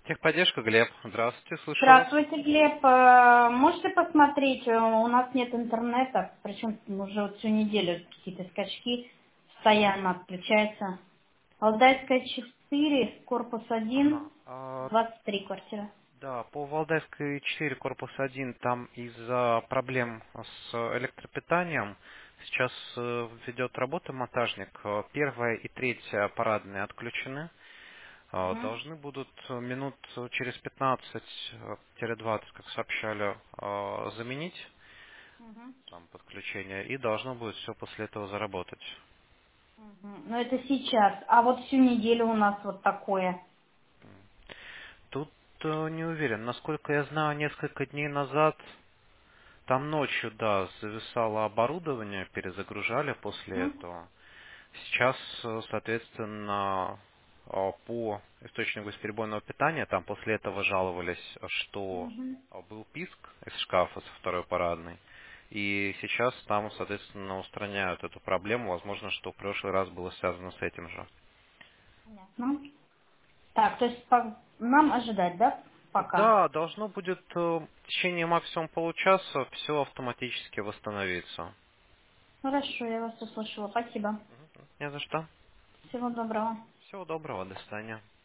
Техподдержка, Глеб. Здравствуйте, слышу вас. Здравствуйте, Глеб. Можете посмотреть, у нас нет интернета, причем уже вот всю неделю какие-то скачки постоянно отключаются. Валдайская 4, корпус Ага. 1, 23 квартира. Да, по Валдайской 4, корпус 1, там из-за проблем с электропитанием сейчас ведет работа монтажник. Первая и третья парадные отключены. Мгм, Должны будут минут через 15-20, как сообщали, заменить мгм, там подключение, и должно будет все после этого заработать. мгм. Но это сейчас, а вот всю неделю у нас вот такое. Тут не уверен. Насколько я знаю, несколько дней назад там ночью, да, зависало оборудование, перезагружали после Мгм, этого. Сейчас, соответственно, по источнику бесперебойного питания, там после этого жаловались, что мгм. был писк из шкафа со второй парадной. И сейчас там, соответственно, устраняют эту проблему. Возможно, что в прошлый раз было связано с этим же. Понятно. Так, то есть нам ожидать, да, пока? Да, должно будет в течение максимум получаса все автоматически восстановиться. Хорошо, я вас услышала. Спасибо. Не за что. Всего доброго. Всего доброго, до свидания.